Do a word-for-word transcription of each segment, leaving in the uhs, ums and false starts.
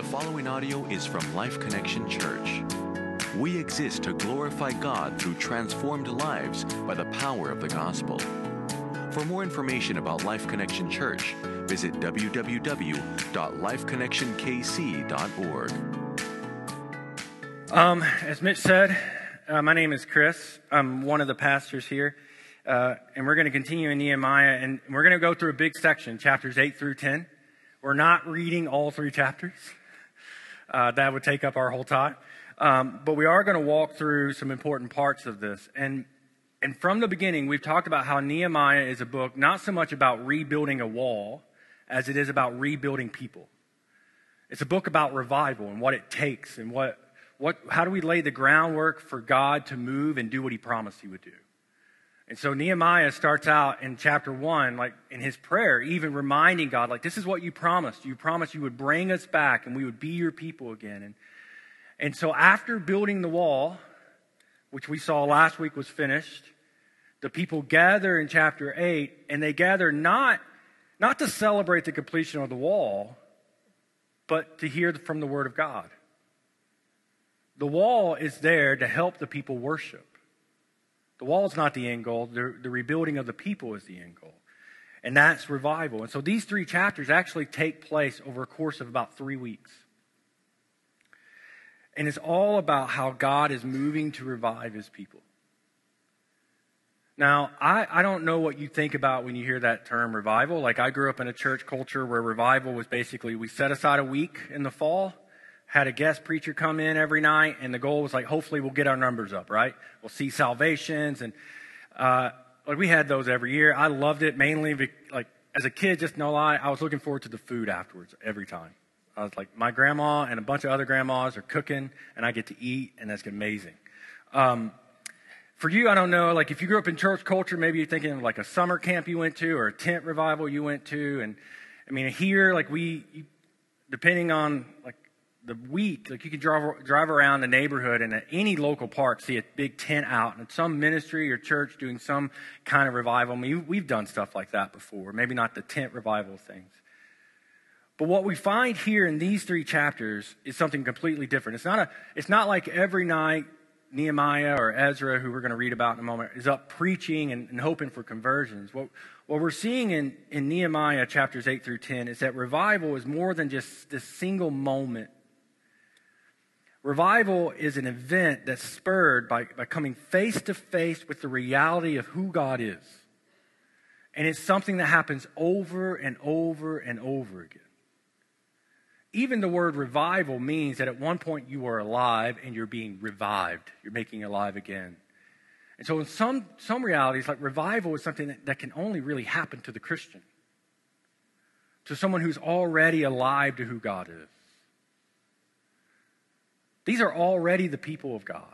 following audio is from Life Connection Church. We exist to glorify God through transformed lives by the power of the gospel. For more information about Life Connection Church, visit w w w dot life connection k c dot org. Um, as Mitch said, uh, my name is Chris. I'm one of the pastors here, uh, and we're going to continue in Nehemiah, and we're going to go through a big section, chapters eight through ten. We're not reading all three chapters. Uh, that would take up our whole time. Um, but we are going to walk through some important parts of this. And and from the beginning, we've talked about how Nehemiah is a book not so much about rebuilding a wall as it is about rebuilding people. It's a book about revival and what it takes and what what how do we lay the groundwork for God to move and do what he promised he would do. And so Nehemiah starts out in chapter one, like in his prayer, even reminding God, like, this is what you promised. You promised you would bring us back and we would be your people again. And, and so after building the wall, which we saw last week was finished, the people gather in chapter eight, and they gather not, not to celebrate the completion of the wall, but to hear from the word of God. The wall is there to help the people worship. The wall is not the end goal. The, the rebuilding of the people is the end goal. And that's revival. And so these three chapters actually take place over a course of about three weeks. And it's all about how God is moving to revive his people. Now, I, I don't know what you think about when you hear that term revival. Like, I grew up in a church culture where revival was basically we set aside a week in the fall, had a guest preacher come in every night, and the goal was like, hopefully we'll get our numbers up, right? We'll see salvations, and uh, like we had those every year. I loved it mainly, be, like as a kid, just no lie, I was looking forward to the food afterwards every time. I was like, my grandma and a bunch of other grandmas are cooking, and I get to eat, and that's amazing. Um, for you, I don't know, like if you grew up in church culture, maybe you're thinking of like a summer camp you went to or a tent revival you went to, and I mean here, like we, depending on like the week, like you can drive drive around the neighborhood and at any local park see a big tent out and some ministry or church doing some kind of revival. I mean, we've done stuff like that before, maybe not the tent revival things. But what we find here in these three chapters is something completely different. It's not a it's not like every night Nehemiah or Ezra, who we're going to read about in a moment, is up preaching and, and hoping for conversions. What What we're seeing in, in Nehemiah chapters eight through ten is that revival is more than just this single moment. Revival is an event that's spurred by, by coming face to face with the reality of who God is. And it's something that happens over and over and over again. Even the word revival means that at one point you were alive and you're being revived. You're making alive again. And so in some, some realities, like revival is something that, that can only really happen to the Christian. To someone who's already alive to who God is. These are already the people of God.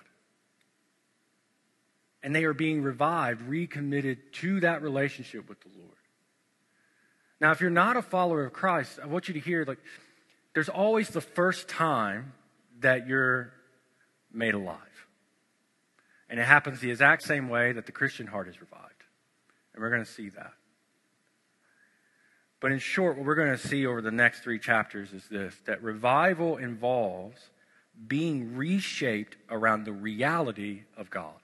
And they are being revived, recommitted to that relationship with the Lord. Now, if you're not a follower of Christ, I want you to hear, like, there's always the first time that you're made alive. And it happens the exact same way that the Christian heart is revived. And we're going to see that. But in short, what we're going to see over the next three chapters is this, that revival involves being reshaped around the reality of God.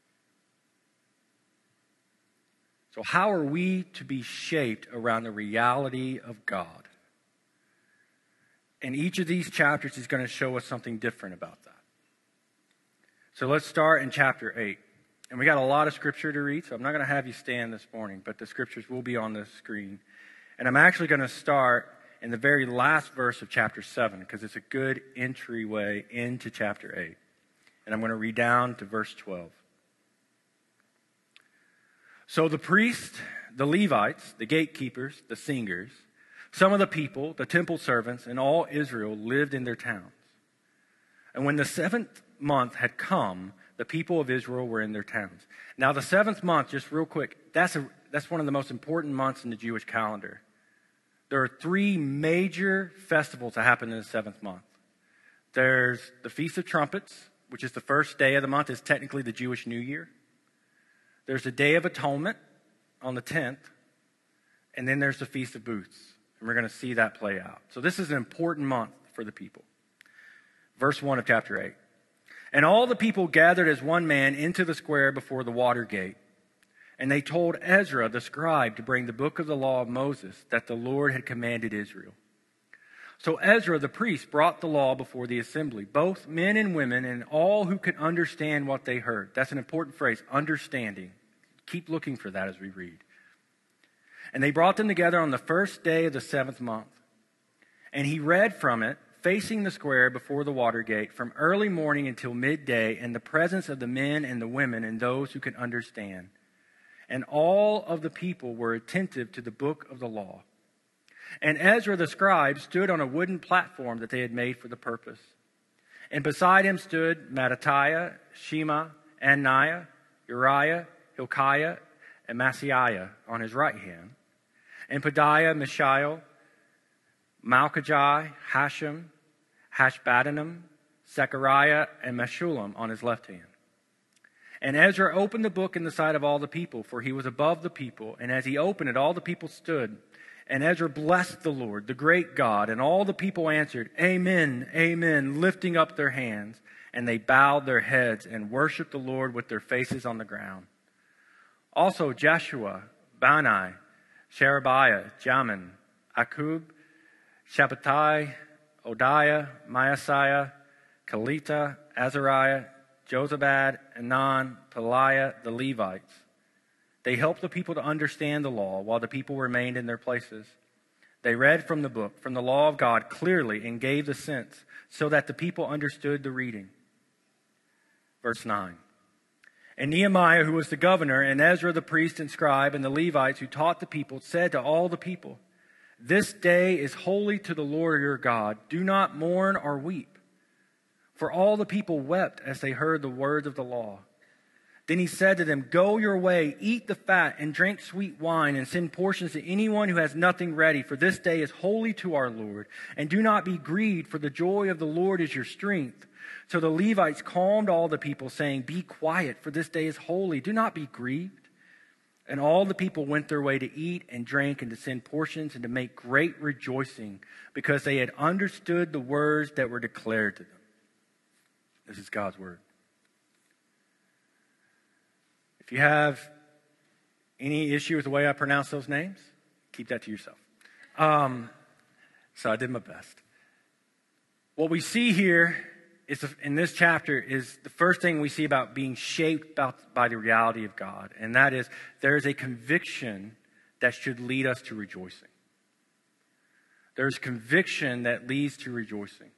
So how are we to be shaped around the reality of God? And each of these chapters is going to show us something different about that. So let's start in chapter eight. And we got a lot of scripture to read, so I'm not going to have you stand this morning, but the scriptures will be on the screen. And I'm actually going to start in the very last verse of chapter seven, because it's a good entryway into chapter eight. And I'm going to read down to verse twelve. So the priests, the Levites, the gatekeepers, the singers, some of the people, the temple servants, and all Israel lived in their towns. And when the seventh month had come, the people of Israel were in their towns. Now the seventh month, just real quick, that's a, that's one of the most important months in the Jewish calendar. There are three major festivals that happen in the seventh month. There's the Feast of Trumpets, which is the first day of the month. It's technically the Jewish New Year. There's the Day of Atonement on the tenth. And then there's the Feast of Booths. And we're going to see that play out. So this is an important month, for the people. Verse one of chapter eight. And all the people gathered as one man into the square before the water gate. And they told Ezra the scribe to bring the book of the law of Moses that the Lord had commanded Israel. So Ezra the priest brought the law before the assembly, both men and women, and all who could understand what they heard. That's an important phrase, understanding. Keep looking for that as we read. And they brought them together on the first day of the seventh month. And he read from it, facing the square before the water gate, from early morning until midday, in the presence of the men and the women and those who could understand. And all of the people were attentive to the book of the law. And Ezra the scribe stood on a wooden platform that they had made for the purpose. And beside him stood Mattithiah, Shema, Ananiah, Uriah, Hilkiah, and Maaseiah on his right hand. And Pedaiah, Mishael, Malchijah, Hashem, Hashbaddanum, Zechariah, and Meshullam on his left hand. And Ezra opened the book in the sight of all the people, for he was above the people. And as he opened it, all the people stood. And Ezra blessed the Lord, the great God. And all the people answered, Amen, Amen, lifting up their hands. And they bowed their heads and worshiped the Lord with their faces on the ground. Also Joshua, Bani, Sherebiah, Jamin, Akub, Shabbatai, Hodiah, Maaseiah, Kelita, Azariah, Jozabad, Anan, Peliah, the Levites. They helped the people to understand the law while the people remained in their places. They read from the book, from the law of God clearly, and gave the sense so that the people understood the reading. Verse nine. And Nehemiah, who was the governor, and Ezra the priest and scribe, and the Levites who taught the people, said to all the people, This day is holy to the Lord your God. Do not mourn or weep. For all the people wept as they heard the words of the law. Then he said to them, Go your way, eat the fat, and drink sweet wine, and send portions to anyone who has nothing ready, for this day is holy to our Lord. And do not be grieved, for the joy of the Lord is your strength. So the Levites calmed all the people, saying, Be quiet, for this day is holy. Do not be grieved. And all the people went their way to eat and drink and to send portions and to make great rejoicing, because they had understood the words that were declared to them. This is God's word. If you have any issue with the way I pronounce those names, keep that to yourself. Um, so I did my best. What we see here is in this chapter is the first thing we see about being shaped by the reality of God. And that is there is a conviction that should lead us to rejoicing. There's conviction that leads to rejoicing.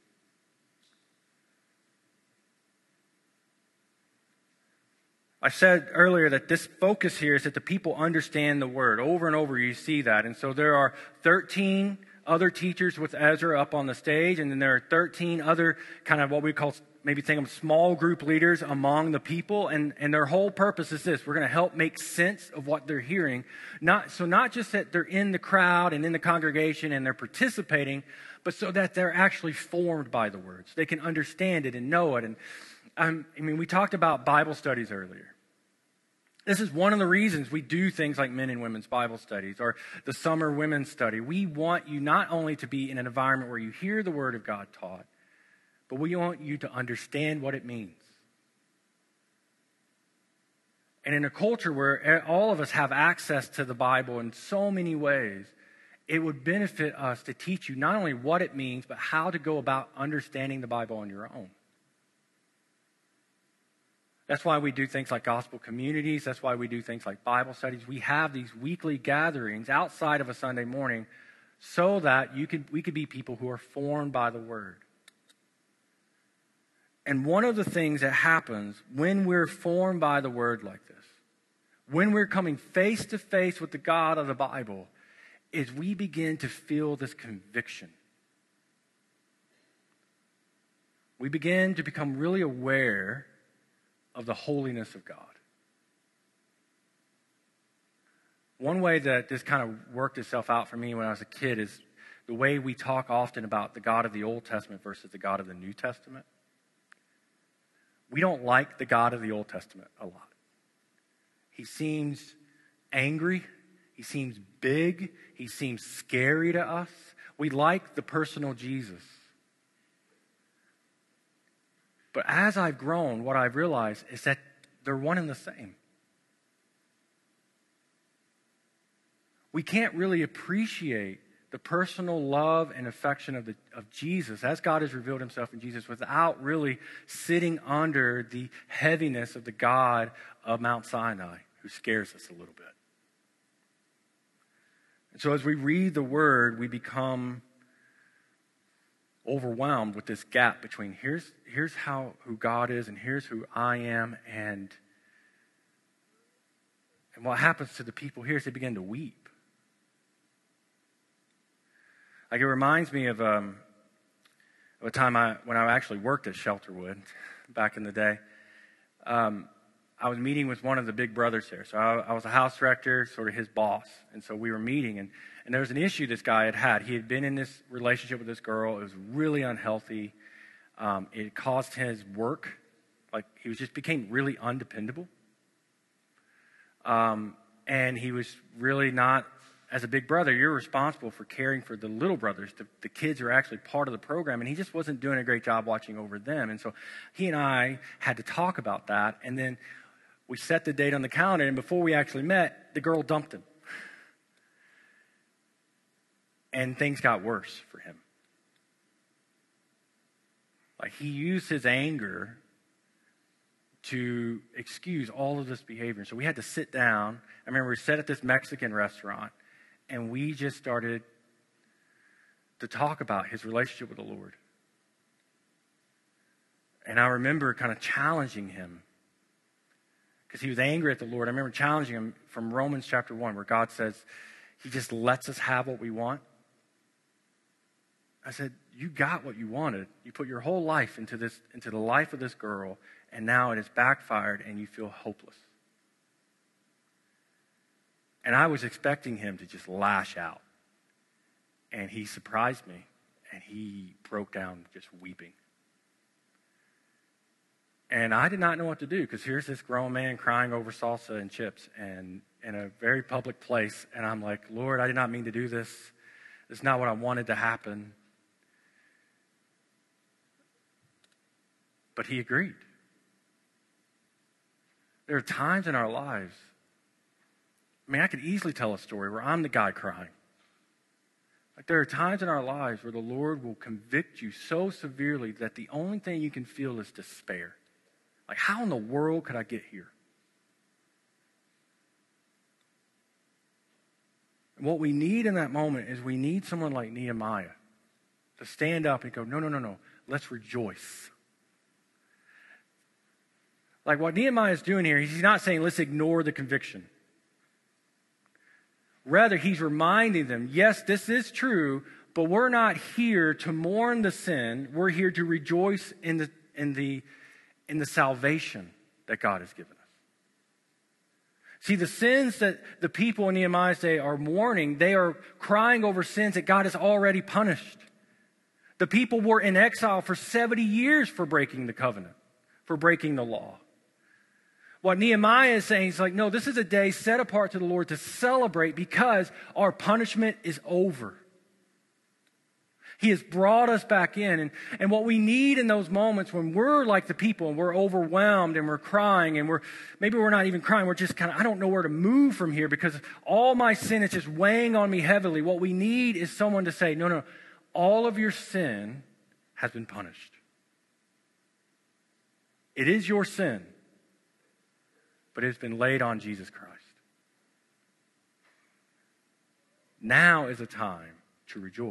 I said earlier that this focus here is that the people understand the word. Over and over you see that. And so there are thirteen other teachers with Ezra up on the stage, and then there are thirteen other kind of what we call, maybe think of small group leaders among the people. And, and their whole purpose is this: we're going to help make sense of what they're hearing. Not, so not just that they're in the crowd and in the congregation and they're participating, but so that they're actually formed by the words. They can understand it and know it. And Um, I mean, we talked about Bible studies earlier. This is one of the reasons we do things like men and women's Bible studies or the summer women's study. We want you not only to be in an environment where you hear the Word of God taught, but we want you to understand what it means. And in a culture where all of us have access to the Bible in so many ways, it would benefit us to teach you not only what it means, but how to go about understanding the Bible on your own. That's why we do things like gospel communities. That's why we do things like Bible studies. We have these weekly gatherings outside of a Sunday morning so that you could, we could be people who are formed by the Word. And one of the things that happens when we're formed by the Word like this, when we're coming face to face with the God of the Bible, is we begin to feel this conviction. We begin to become really aware of the holiness of God. One way that this kind of worked itself out for me when I was a kid is the way we talk often about the God of the Old Testament versus the God of the New Testament. We don't like the God of the Old Testament a lot. He seems angry. He seems big. He seems scary to us. We like the personal Jesus. But as I've grown, what I've realized is that they're one and the same. We can't really appreciate the personal love and affection of, the, of Jesus, as God has revealed himself in Jesus, without really sitting under the heaviness of the God of Mount Sinai, who scares us a little bit. And so as we read the Word, we become overwhelmed with this gap between here's, here's how who God is and here's who I am. And, and what happens to the people here is they begin to weep. Like, it reminds me of, um, of a time I, when I actually worked at Shelterwood back in the day. Um, I was meeting with one of the big brothers there. So I, I was a house director, sort of his boss. And so we were meeting, and, and there was an issue this guy had had. He had been in this relationship with this girl. It was really unhealthy. Um, it caused his work, like he was just became really undependable. Um, and he was really not, as a big brother, you're responsible for caring for the little brothers. The, the kids are actually part of the program, and he just wasn't doing a great job watching over them. And so he and I had to talk about that, and then we set the date on the calendar, and before we actually met, the girl dumped him. And things got worse for him. Like, he used his anger to excuse all of this behavior. So we had to sit down. I remember we sat at this Mexican restaurant, and we just started to talk about his relationship with the Lord. And I remember kind of challenging him, because he was angry at the Lord. I remember challenging him from Romans chapter one, where God says he just lets us have what we want. I said, you got what you wanted. You put your whole life into this, into the life of this girl, and now it has backfired and you feel hopeless. And I was expecting him to just lash out. And he surprised me, and he broke down just weeping. And I did not know what to do, because here's this grown man crying over salsa and chips and in a very public place. And I'm like, Lord, I did not mean to do this. This is not what I wanted to happen. But he agreed. There are times in our lives, I mean, I could easily tell a story where I'm the guy crying. Like, there are times in our lives where the Lord will convict you so severely that the only thing you can feel is despair. Like, how in the world could I get here? And what we need in that moment is we need someone like Nehemiah to stand up and go, no, no, no, no, let's rejoice. Like, what Nehemiah is doing here, he's not saying let's ignore the conviction. Rather, he's reminding them, yes, this is true, but we're not here to mourn the sin. We're here to rejoice in the in the in the salvation that God has given us. See, the sins that the people in Nehemiah's day are mourning, they are crying over sins that God has already punished. The people were in exile for seventy years for breaking the covenant, for breaking the law. What Nehemiah is saying is like, no, this is a day set apart to the Lord to celebrate, because our punishment is over. He has brought us back in. And, and what we need in those moments when we're like the people and we're overwhelmed and we're crying and we're, maybe we're not even crying, we're just kind of, I don't know where to move from here because all my sin is just weighing on me heavily. What we need is someone to say, no, no, all of your sin has been punished. It is your sin, but it has been laid on Jesus Christ. Now is a time to rejoice.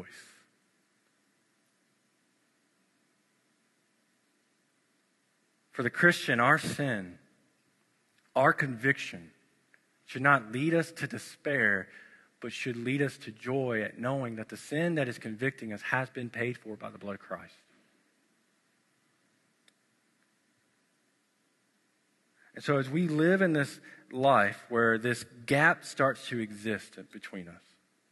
For the Christian, our sin, our conviction should not lead us to despair, but should lead us to joy at knowing that the sin that is convicting us has been paid for by the blood of Christ. And so as we live in this life where this gap starts to exist between us,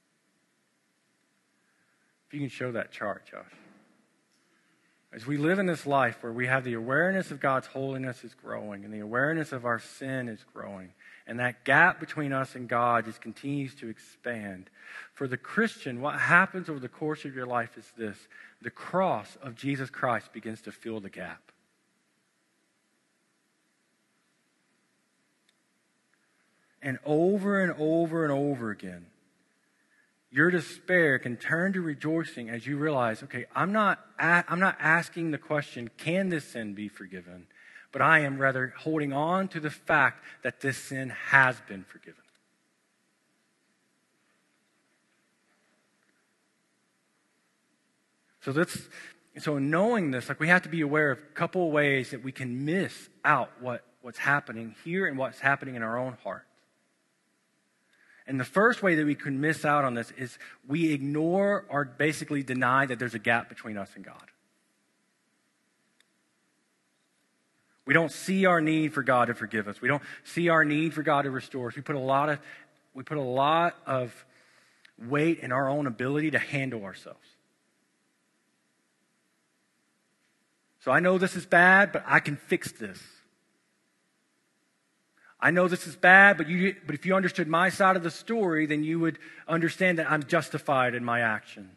if you can show that chart, Josh. As we live in this life where we have the awareness of God's holiness is growing and the awareness of our sin is growing, and that gap between us and God just continues to expand. For the Christian, what happens over the course of your life is this: the cross of Jesus Christ begins to fill the gap. and over and over and over again, your despair can turn to rejoicing as you realize, okay, I'm not, I'm not asking the question, can this sin be forgiven? But I am rather holding on to the fact that this sin has been forgiven. So that's, so knowing this, like we have to be aware of a couple of ways that we can miss out what, what's happening here and what's happening in our own heart. And the first way that we can miss out on this is we ignore or basically deny that there's a gap between us and God. We don't see our need for God to forgive us. We don't see our need for God to restore us. We put a lot of, we put a lot of weight in our own ability to handle ourselves. So I know this is bad, but I can fix this. I know this is bad, but you, but if you understood my side of the story, then you would understand that I'm justified in my actions.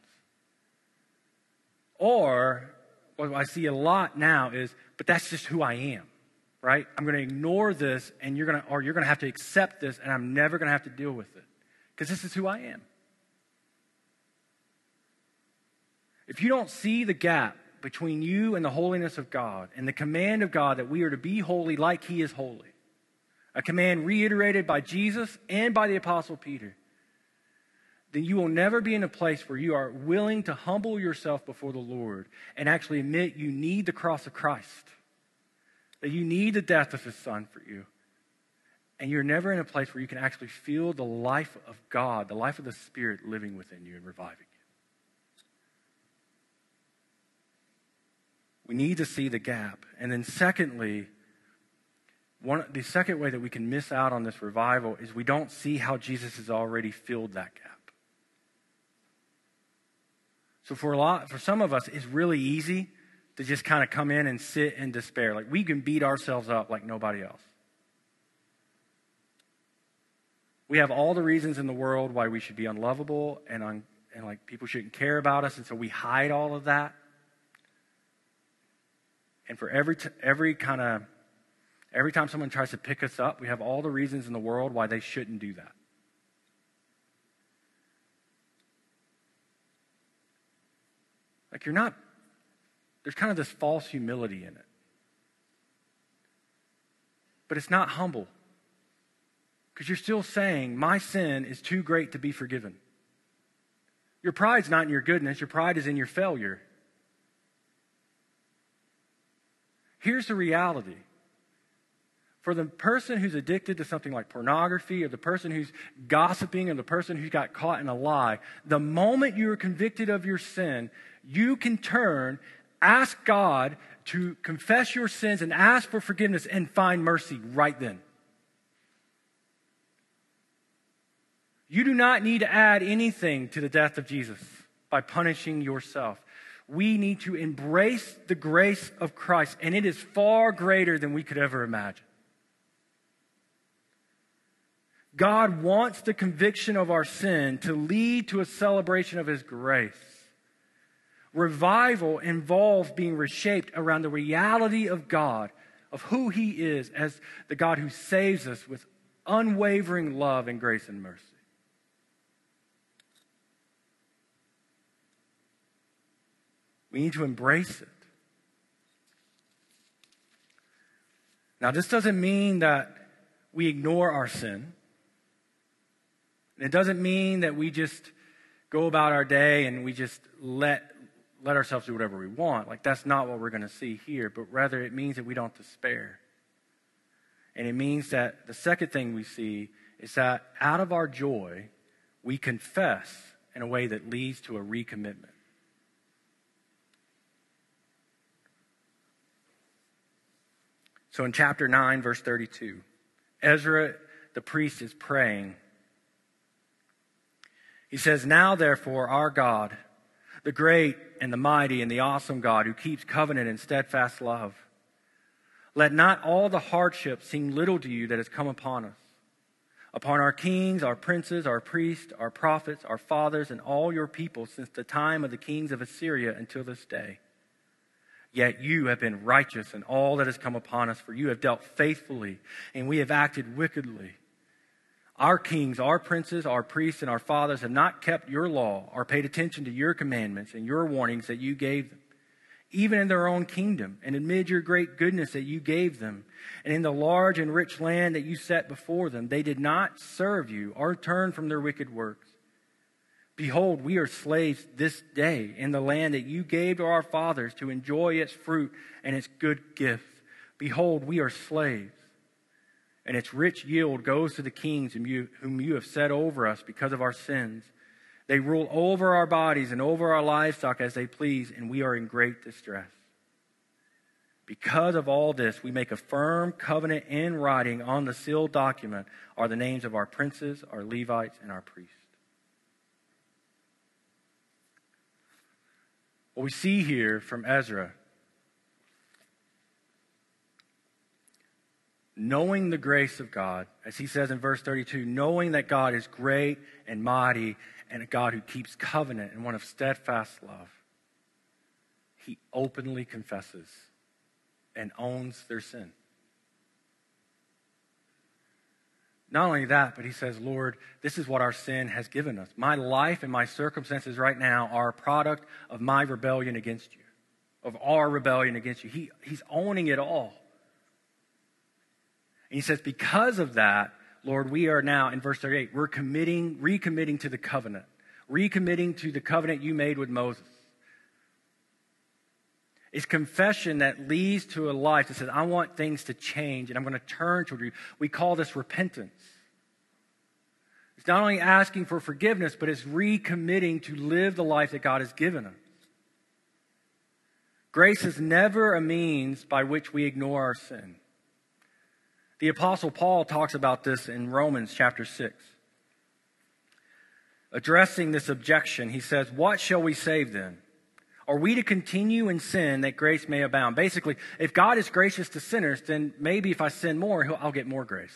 Or, what I see a lot now is, but that's just who I am, right? I'm going to ignore this, and you're going to, or you're going to have to accept this, and I'm never going to have to deal with it, because this is who I am. If you don't see the gap between you and the holiness of God and the command of God that we are to be holy like He is holy, a command reiterated by Jesus and by the Apostle Peter, then you will never be in a place where you are willing to humble yourself before the Lord and actually admit you need the cross of Christ, that you need the death of His Son for you. And you're never in a place where you can actually feel the life of God, the life of the Spirit living within you and reviving you. We need to see the gap. And then secondly, one, the second way that we can miss out on this revival is we don't see how Jesus has already filled that gap. So for a lot, for some of us, it's really easy to just kind of come in and sit in despair. Like we can beat ourselves up like nobody else. We have all the reasons in the world why we should be unlovable and, un, and like people shouldn't care about us. And so we hide all of that. And for every t- every kind of every time someone tries to pick us up, we have all the reasons in the world why they shouldn't do that. Like you're not, there's kind of this false humility in it. But it's not humble. Because you're still saying, my sin is too great to be forgiven. Your pride's not in your goodness, your pride is in your failure. Here's the reality. For the person who's addicted to something like pornography, or the person who's gossiping, or the person who's got caught in a lie, the moment you are convicted of your sin, you can turn, ask God to confess your sins and ask for forgiveness and find mercy right then. You do not need to add anything to the death of Jesus by punishing yourself. We need to embrace the grace of Christ, and it is far greater than we could ever imagine. God wants the conviction of our sin to lead to a celebration of His grace. Revival involves being reshaped around the reality of God, of who He is as the God who saves us with unwavering love and grace and mercy. We need to embrace it. Now, this doesn't mean that we ignore our sin. And it doesn't mean that we just go about our day and we just let, let ourselves do whatever we want. Like, that's not what we're going to see here. But rather, it means that we don't despair. And it means that the second thing we see is that out of our joy, we confess in a way that leads to a recommitment. So in chapter nine, verse thirty-two, Ezra, the priest, is praying. He says, "Now therefore, our God, the great and the mighty and the awesome God who keeps covenant and steadfast love, let not all the hardship seem little to you that has come upon us, upon our kings, our princes, our priests, our prophets, our fathers, and all your people since the time of the kings of Assyria until this day. Yet you have been righteous in all that has come upon us, for you have dealt faithfully, and we have acted wickedly. Our kings, our princes, our priests, and our fathers have not kept your law or paid attention to your commandments and your warnings that you gave them, even in their own kingdom, and amid your great goodness that you gave them, and in the large and rich land that you set before them. They did not serve you or turn from their wicked works. Behold, we are slaves this day in the land that you gave to our fathers to enjoy its fruit and its good gifts. Behold, we are slaves, and its rich yield goes to the kings whom you, whom you have set over us because of our sins. They rule over our bodies and over our livestock as they please, and we are in great distress. Because of all this, we make a firm covenant in writing on the sealed document are the names of our princes, our Levites, and our priests. What we see here from Ezra, knowing the grace of God, as he says in verse thirty-two, knowing that God is great and mighty and a God who keeps covenant and one of steadfast love, he openly confesses and owns their sin. Not only that, but he says, Lord, this is what our sin has given us. My life and my circumstances right now are a product of my rebellion against you, of our rebellion against you. He, he's owning it all. And he says, because of that, Lord, we are now, in verse thirty-eight, we're committing, recommitting to the covenant, recommitting to the covenant you made with Moses. It's confession that leads to a life that says, I want things to change and I'm going to turn toward you. We call this repentance. It's not only asking for forgiveness, but it's recommitting to live the life that God has given us. Grace is never a means by which we ignore our sin. The Apostle Paul talks about this in Romans chapter six. Addressing this objection, he says, what shall we say then? Are we to continue in sin that grace may abound? Basically, if God is gracious to sinners, then maybe if I sin more, he'll, I'll get more grace.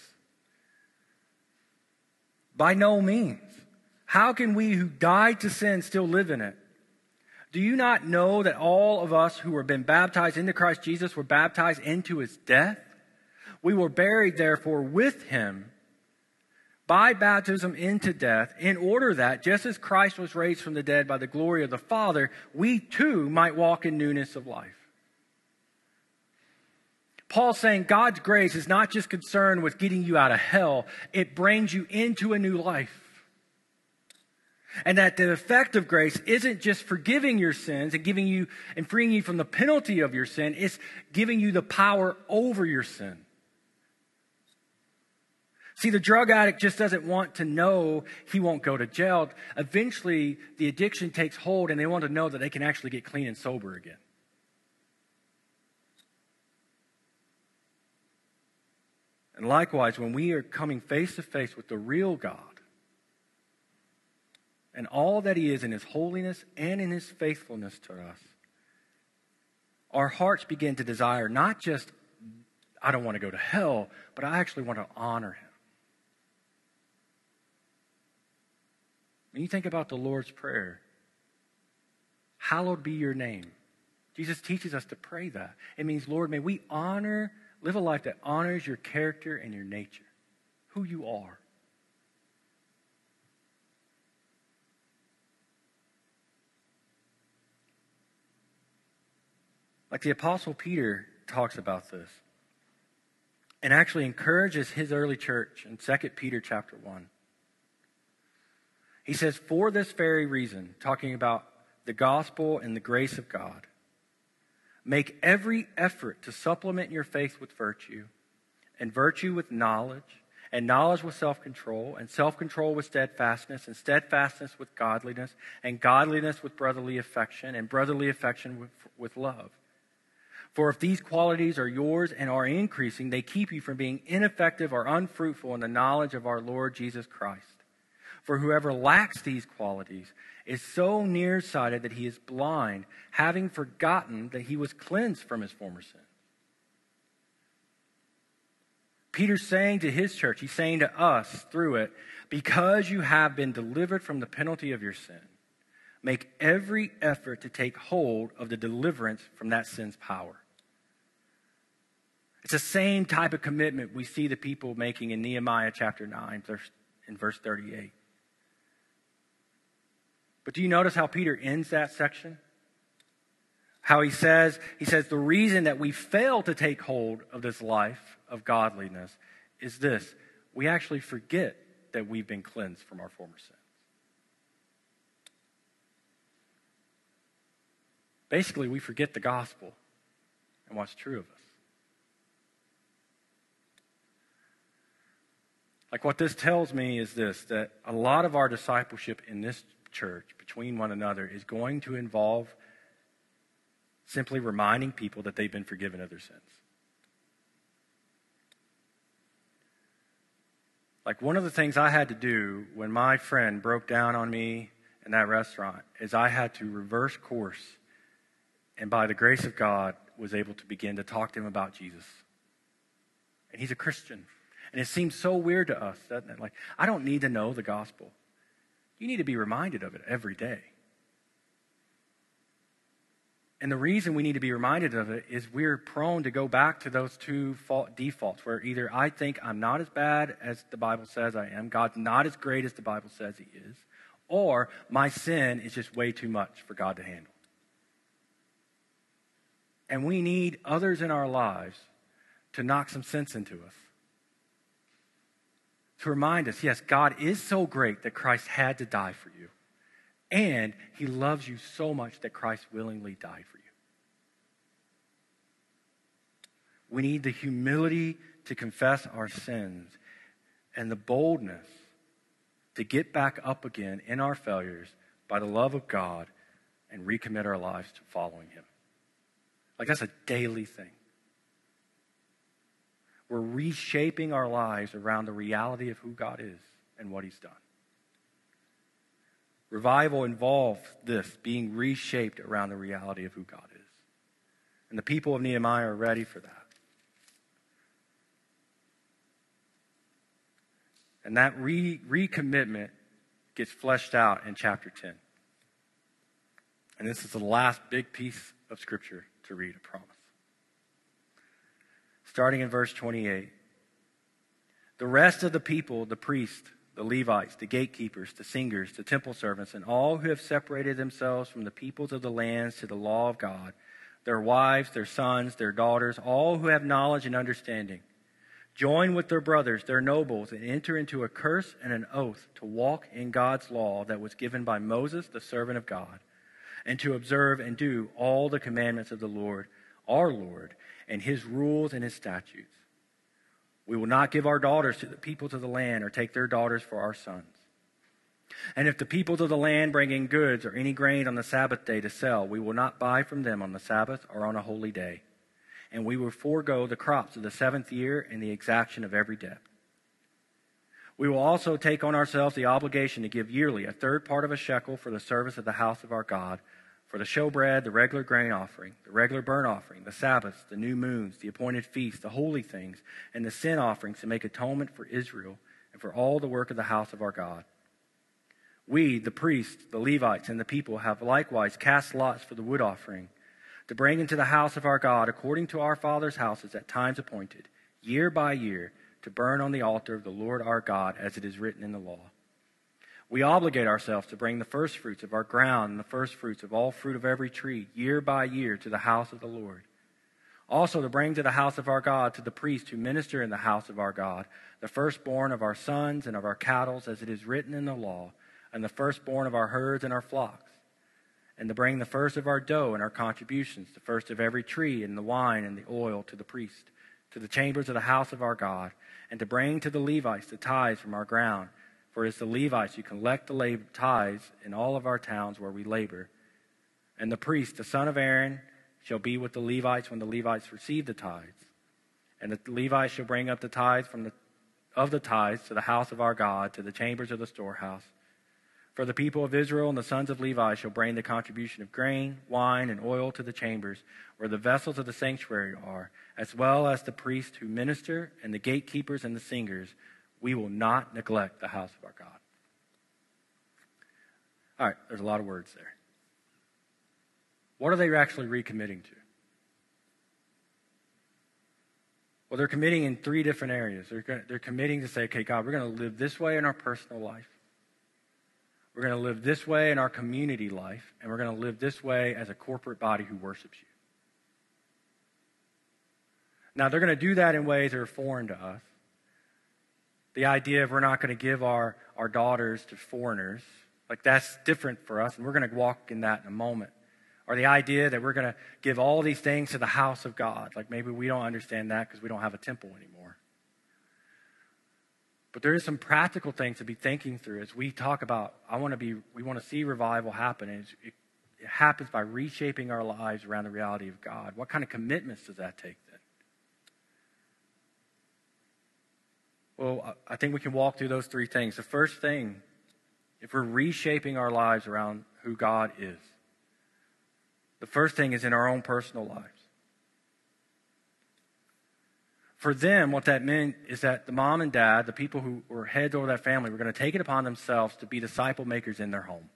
By no means. How can we who died to sin still live in it? Do you not know that all of us who have been baptized into Christ Jesus were baptized into his death? We were buried, therefore, with him by baptism into death, in order that, just as Christ was raised from the dead by the glory of the Father, we too might walk in newness of life. Paul's saying God's grace is not just concerned with getting you out of hell, it brings you into a new life. And that the effect of grace isn't just forgiving your sins and giving you and freeing you from the penalty of your sin, it's giving you the power over your sin. See, the drug addict just doesn't want to know he won't go to jail. Eventually, the addiction takes hold and they want to know that they can actually get clean and sober again. And likewise, when we are coming face to face with the real God and all that he is in his holiness and in his faithfulness to us, our hearts begin to desire not just, I don't want to go to hell, but I actually want to honor him. When you think about the Lord's Prayer, hallowed be your name. Jesus teaches us to pray that. It means, Lord, may we honor, live a life that honors your character and your nature, who you are. Like the Apostle Peter talks about this and actually encourages his early church in Second Peter chapter one. He says, for this very reason, talking about the gospel and the grace of God, make every effort to supplement your faith with virtue, and virtue with knowledge, and knowledge with self-control, and self-control with steadfastness, and steadfastness with godliness, and godliness with brotherly affection, and brotherly affection with, with love. For if these qualities are yours and are increasing, they keep you from being ineffective or unfruitful in the knowledge of our Lord Jesus Christ. For whoever lacks these qualities is so nearsighted that he is blind, having forgotten that he was cleansed from his former sin. Peter's saying to his church, he's saying to us through it, because you have been delivered from the penalty of your sin, make every effort to take hold of the deliverance from that sin's power. It's the same type of commitment we see the people making in Nehemiah chapter nine, verse in verse thirty-eight. But do you notice how Peter ends that section? How he says, he says, the reason that we fail to take hold of this life of godliness is this: we actually forget that we've been cleansed from our former sins. Basically, we forget the gospel and what's true of us. Like, what this tells me is this, that a lot of our discipleship in this church between one another is going to involve simply reminding people that they've been forgiven of their sins. Like, one of the things I had to do when my friend broke down on me in that restaurant is I had to reverse course, and by the grace of God was able to begin to talk to him about Jesus. And he's a Christian. And it seems so weird to us, doesn't it? Like, I don't need to know the gospel. You need to be reminded of it every day. And the reason we need to be reminded of it is we're prone to go back to those two fault defaults, where either I think I'm not as bad as the Bible says I am, God's not as great as the Bible says he is, or my sin is just way too much for God to handle. And we need others in our lives to knock some sense into us. To remind us, yes, God is so great that Christ had to die for you. And he loves you so much that Christ willingly died for you. We need the humility to confess our sins and the boldness to get back up again in our failures by the love of God and recommit our lives to following him. Like, that's a daily thing. We're reshaping our lives around the reality of who God is and what he's done. Revival involves this, being reshaped around the reality of who God is. And the people of Nehemiah are ready for that. And that re- recommitment gets fleshed out in chapter ten. And this is the last big piece of scripture to read, I promise. Starting in verse twenty-eight. The rest of the people, the priests, the Levites, the gatekeepers, the singers, the temple servants, and all who have separated themselves from the peoples of the lands to the law of God, their wives, their sons, their daughters, all who have knowledge and understanding, join with their brothers, their nobles, and enter into a curse and an oath to walk in God's law that was given by Moses, the servant of God, and to observe and do all the commandments of the Lord, our Lord, and his rules and his statutes. We will not give our daughters to the peoples of the land or take their daughters for our sons. And if the peoples of the land bring in goods or any grain on the Sabbath day to sell, we will not buy from them on the Sabbath or on a holy day. And we will forego the crops of the seventh year and the exaction of every debt. We will also take on ourselves the obligation to give yearly a third part of a shekel for the service of the house of our God, for the showbread, the regular grain offering, the regular burnt offering, the Sabbaths, the new moons, the appointed feasts, the holy things, and the sin offerings to make atonement for Israel and for all the work of the house of our God. We, the priests, the Levites, and the people have likewise cast lots for the wood offering, to bring into the house of our God according to our fathers' houses at times appointed, year by year, to burn on the altar of the Lord our God, as it is written in the law. We obligate ourselves to bring the first fruits of our ground and the first fruits of all fruit of every tree, year by year, to the house of the Lord. Also to bring to the house of our God, to the priests who minister in the house of our God, the firstborn of our sons and of our cattle, as it is written in the law, and the firstborn of our herds and our flocks. And to bring the first of our dough and our contributions, the first of every tree, and the wine and the oil to the priest, to the chambers of the house of our God, and to bring to the Levites the tithes from our ground. For it is the Levites who collect the lab- tithes in all of our towns where we labor. And the priest, the son of Aaron, shall be with the Levites when the Levites receive the tithes. And the Levites shall bring up the tithes from the, of the tithes to the house of our God, to the chambers of the storehouse. For the people of Israel and the sons of Levi shall bring the contribution of grain, wine, and oil to the chambers, where the vessels of the sanctuary are, as well as the priests who minister, and the gatekeepers and the singers. We will not neglect the house of our God. All right, there's a lot of words there. What are they actually recommitting to? Well, they're committing in three different areas. They're, go- they're committing to say, okay, God, we're going to live this way in our personal life. We're going to live this way in our community life. And we're going to live this way as a corporate body who worships you. Now, they're going to do that in ways that are foreign to us. The idea of we're not going to give our, our daughters to foreigners, like that's different for us, and we're going to walk in that in a moment. Or the idea that we're going to give all these things to the house of God. Like maybe we don't understand that because we don't have a temple anymore. But there is some practical things to be thinking through as we talk about, I want to be, we want to see revival happen. And it, it happens by reshaping our lives around the reality of God. What kind of commitments does that take then? Well, I think we can walk through those three things. The first thing, if we're reshaping our lives around who God is, the first thing is in our own personal lives. For them, what that meant is that the mom and dad, the people who were heads over that family, were going to take it upon themselves to be disciple makers in their home.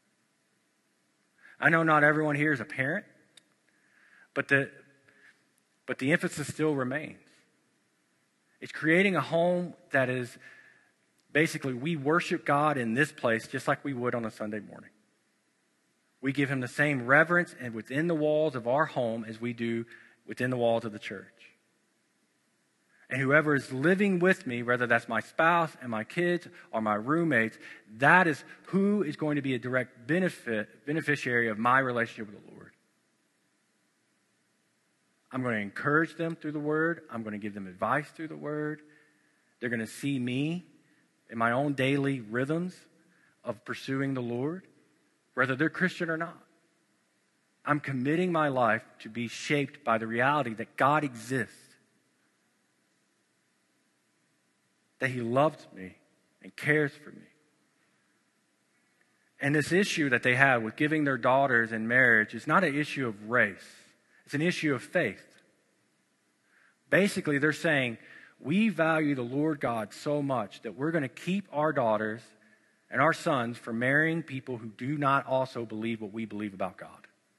I know not everyone here is a parent, but the, but the emphasis still remains. It's creating a home that is basically we worship God in this place just like we would on a Sunday morning. We give him the same reverence and within the walls of our home as we do within the walls of the church. And whoever is living with me, whether that's my spouse and my kids or my roommates, that is who is going to be a direct benefit, beneficiary of my relationship with the Lord. I'm going to encourage them through the Word. I'm going to give them advice through the Word. They're going to see me in my own daily rhythms of pursuing the Lord, whether they're Christian or not. I'm committing my life to be shaped by the reality that God exists, that he loves me and cares for me. And this issue that they have with giving their daughters in marriage is not an issue of race. It's an issue of faith. Basically, they're saying, we value the Lord God so much that we're going to keep our daughters and our sons from marrying people who do not also believe what we believe about God.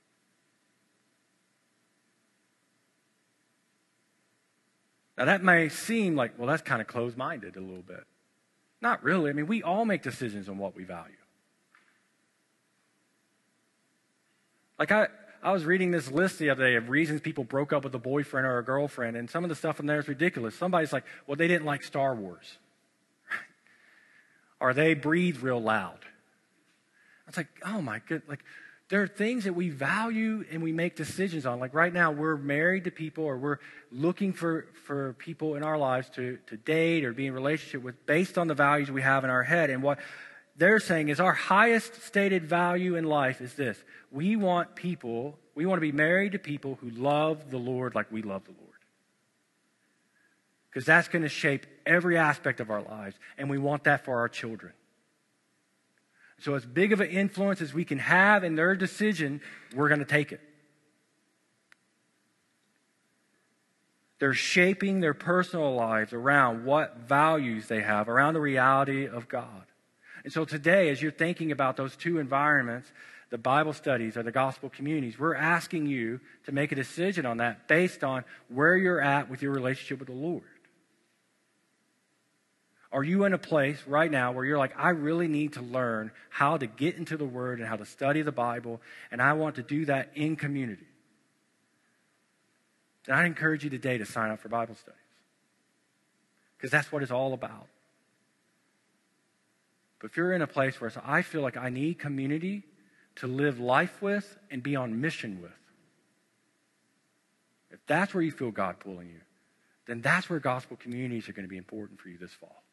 Now that may seem like, well, that's kind of closed-minded a little bit. Not really. I mean, we all make decisions on what we value. Like I, I was reading this list the other day of reasons people broke up with a boyfriend or a girlfriend, and some of the stuff in there is ridiculous. Somebody's like, well, they didn't like Star Wars. Or they breathe real loud. It's like, oh my good, like there are things that we value and we make decisions on. Like right now, we're married to people or we're looking for, for people in our lives to, to date or be in relationship with based on the values we have in our head. And what they're saying is our highest stated value in life is this. We want people, we want to be married to people who love the Lord like we love the Lord. Because that's going to shape every aspect of our lives. And we want that for our children. So as big of an influence as we can have in their decision, we're going to take it. They're shaping their personal lives around what values they have, around the reality of God. And so today, as you're thinking about those two environments, the Bible studies or the gospel communities, we're asking you to make a decision on that based on where you're at with your relationship with the Lord. Are you in a place right now where you're like, I really need to learn how to get into the Word and how to study the Bible, and I want to do that in community? Then I'd encourage you today to sign up for Bible studies. Because that's what it's all about. But if you're in a place where I feel like I need community to live life with and be on mission with, if that's where you feel God pulling you, then that's where gospel communities are going to be important for you this fall.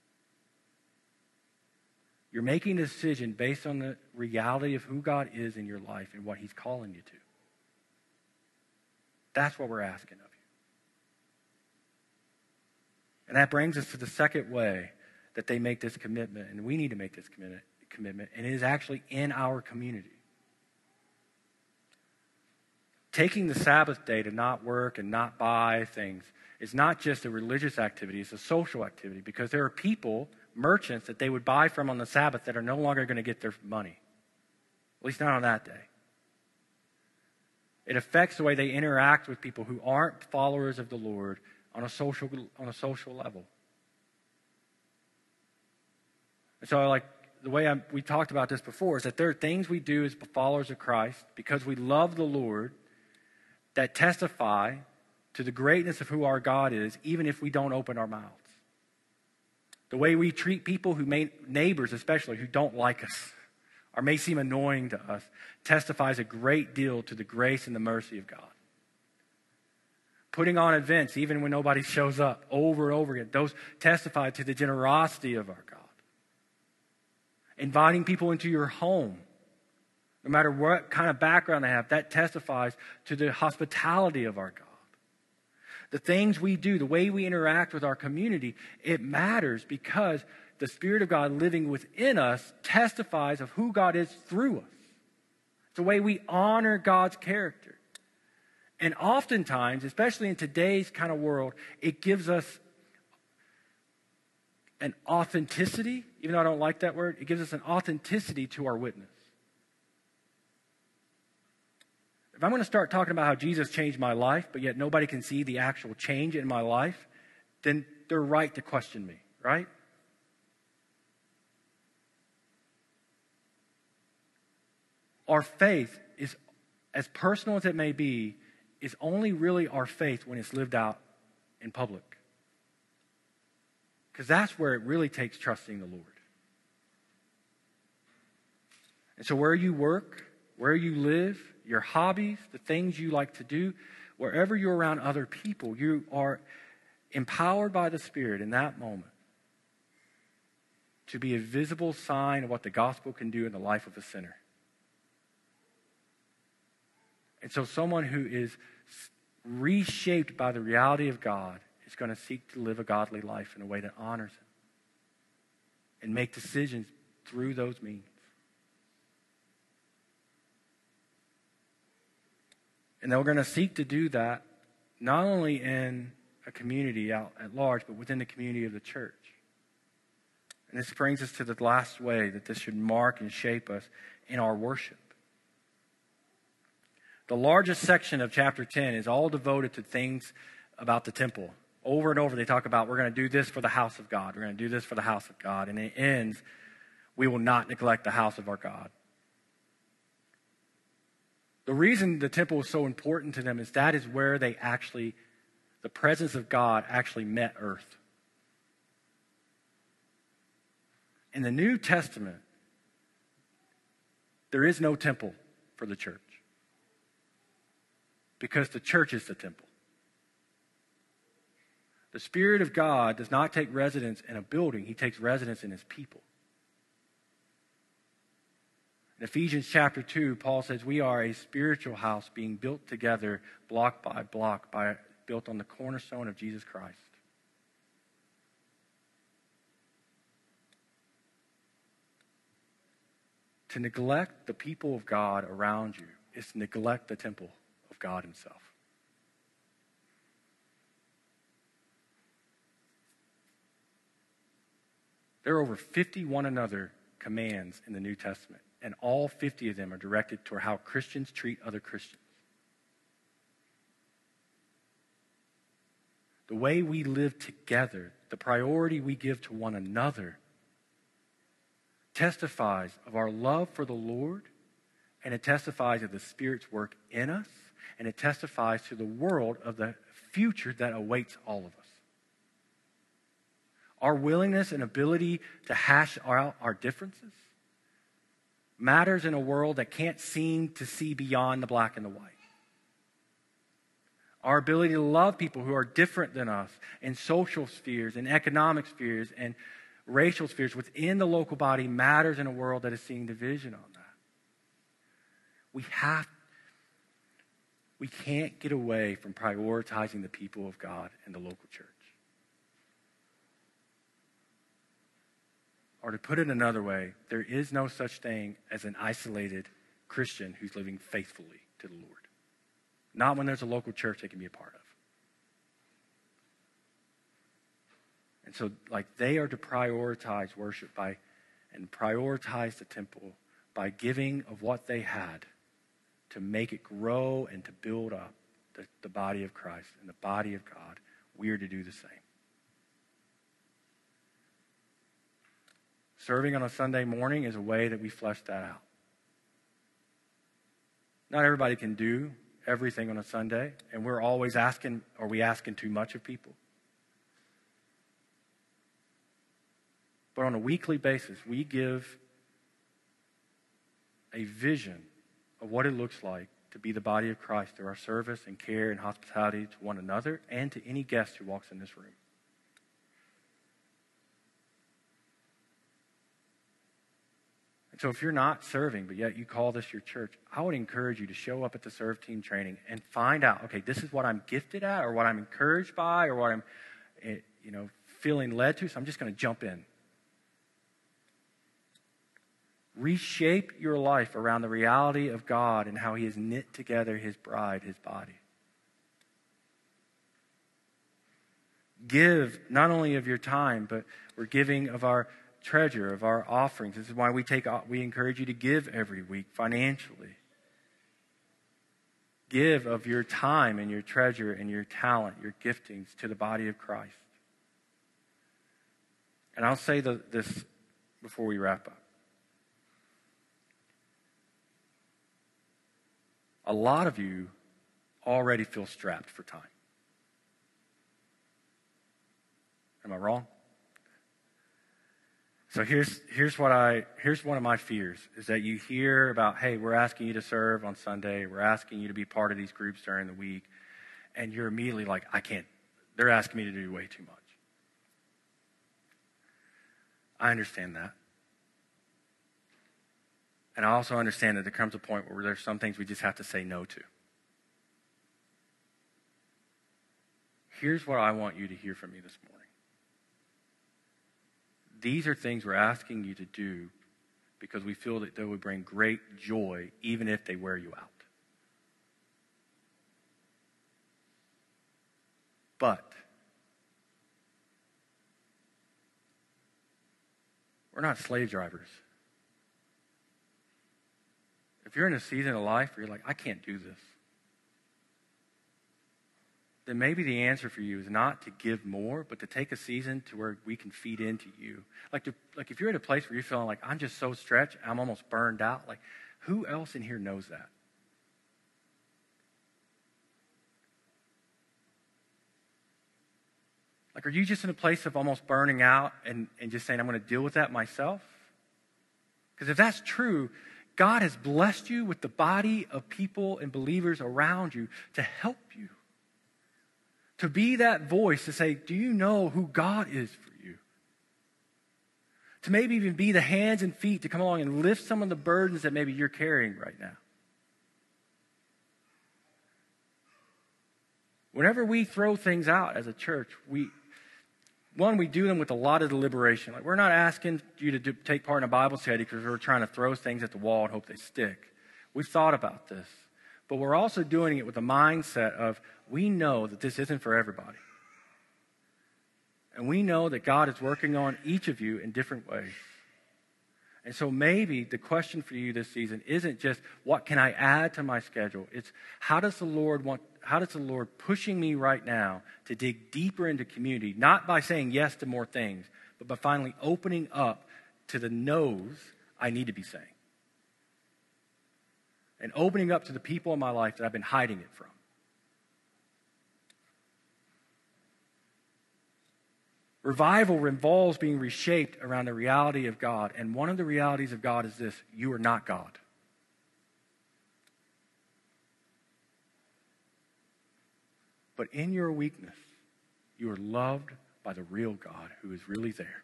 You're making a decision based on the reality of who God is in your life and what he's calling you to. That's what we're asking of you. And that brings us to the second way that they make this commitment, and we need to make this commitment, commitment, and it is actually in our community. Taking the Sabbath day to not work and not buy things is not just a religious activity, it's a social activity, because there are people, merchants, that they would buy from on the Sabbath that are no longer going to get their money. At least not on that day. It affects the way they interact with people who aren't followers of the Lord on a social on a social level. And so, like the way I, we talked about this before is that there are things we do as followers of Christ because we love the Lord that testify to the greatness of who our God is, even if we don't open our mouths. The way we treat people who may, neighbors especially, who don't like us or may seem annoying to us, testifies a great deal to the grace and the mercy of God. Putting on events, even when nobody shows up, over and over again, those testify to the generosity of our God. Inviting people into your home, no matter what kind of background they have, that testifies to the hospitality of our God. The things we do, the way we interact with our community, it matters because the Spirit of God living within us testifies of who God is through us. It's the way we honor God's character. And oftentimes, especially in today's kind of world, it gives us an authenticity, even though I don't like that word, it gives us an authenticity to our witness. If I'm going to start talking about how Jesus changed my life, but yet nobody can see the actual change in my life, then they're right to question me, right? Our faith is, as personal as it may be, is only really our faith when it's lived out in public. Because that's where it really takes trusting the Lord. And so where you work, where you live, your hobbies, the things you like to do, wherever you're around other people, you are empowered by the Spirit in that moment to be a visible sign of what the gospel can do in the life of a sinner. And so someone who is reshaped by the reality of God is going to seek to live a godly life in a way that honors Him and make decisions through those means. And they're going to seek to do that not only in a community out at large, but within the community of the church. And this brings us to the last way that this should mark and shape us in our worship. The largest section of chapter ten is all devoted to things about the temple. Over and over they talk about, we're going to do this for the house of God. We're going to do this for the house of God. And it ends, we will not neglect the house of our God. The reason the temple was so important to them is that is where they actually, the presence of God actually met earth. In the New Testament, there is no temple for the church because the church is the temple. The Spirit of God does not take residence in a building. He takes residence in His people. In Ephesians chapter two, Paul says we are a spiritual house being built together block by block, by, built on the cornerstone of Jesus Christ. To neglect the people of God around you is to neglect the temple of God Himself. There are over fifty one another commands in the New Testament, and all fifty of them are directed toward how Christians treat other Christians. The way we live together, the priority we give to one another, testifies of our love for the Lord, and it testifies of the Spirit's work in us, and it testifies to the world of the future that awaits all of us. Our willingness and ability to hash out our differences matters in a world that can't seem to see beyond the black and the white. Our ability to love people who are different than us in social spheres, in economic spheres, and racial spheres within the local body matters in a world that is seeing division on that. We have, we can't get away from prioritizing the people of God in the local church. Or to put it another way, there is no such thing as an isolated Christian who's living faithfully to the Lord. Not when there's a local church they can be a part of. And so, like, they are to prioritize worship by, and prioritize the temple by giving of what they had to make it grow and to build up the, the body of Christ and the body of God we are to do the same. Serving on a Sunday morning is a way that we flesh that out. Not everybody can do everything on a Sunday, and we're always asking, are we asking too much of people? But on a weekly basis, we give a vision of what it looks like to be the body of Christ through our service and care and hospitality to one another and to any guest who walks in this room. And so if you're not serving, but yet you call this your church, I would encourage you to show up at the serve team training and find out, okay, this is what I'm gifted at or what I'm encouraged by or what I'm you know, feeling led to, so I'm just going to jump in. Reshape your life around the reality of God and how He has knit together His bride, His body. Give not only of your time, but we're giving of our treasure, of our offerings. This is why we take we encourage you to give every week financially. Give of your time and your treasure and your talent, your giftings to the body of Christ. And I'll say the, this before we wrap up. A lot of you already feel strapped for time. Am I wrong? So here's here's what I here's one of my fears is that you hear about, hey, we're asking you to serve on Sunday, we're asking you to be part of these groups during the week, and you're immediately like, I can't. They're asking me to do way too much. I understand that. And I also understand that there comes a point where there's some things we just have to say no to. Here's what I want you to hear from me this morning. These are things we're asking you to do because we feel that they would bring great joy even if they wear you out. But we're not slave drivers. If you're in a season of life where you're like, I can't do this, then maybe the answer for you is not to give more, but to take a season to where we can feed into you. Like, to, like if you're at a place where you're feeling like, I'm just so stretched, I'm almost burned out, like, who else in here knows that? Like, are you just in a place of almost burning out and, and just saying, I'm going to deal with that myself? Because if that's true, God has blessed you with the body of people and believers around you to help you. To be that voice to say, do you know who God is for you? To maybe even be the hands and feet to come along and lift some of the burdens that maybe you're carrying right now. Whenever we throw things out as a church, we, one, we do them with a lot of deliberation. Like, we're not asking you to do, take part in a Bible study because we're trying to throw things at the wall and hope they stick. We've thought about this. But we're also doing it with a mindset of, we know that this isn't for everybody. And we know that God is working on each of you in different ways. And so maybe the question for you this season isn't just, what can I add to my schedule? It's, how does the Lord want, how does the Lord pushing me right now to dig deeper into community, not by saying yes to more things, but by finally opening up to the no's I need to be saying. And opening up to the people in my life that I've been hiding it from. Revival involves being reshaped around the reality of God. And one of the realities of God is this: you are not God. But in your weakness, you are loved by the real God who is really there.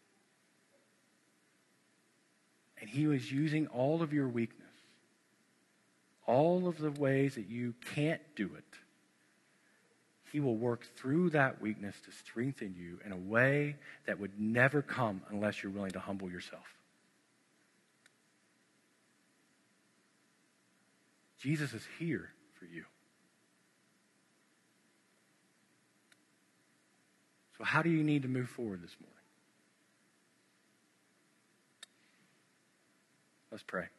And He was using all of your weakness, all of the ways that you can't do it. He will work through that weakness to strengthen you in a way that would never come unless you're willing to humble yourself. Jesus is here for you. So how do you need to move forward this morning? Let's pray.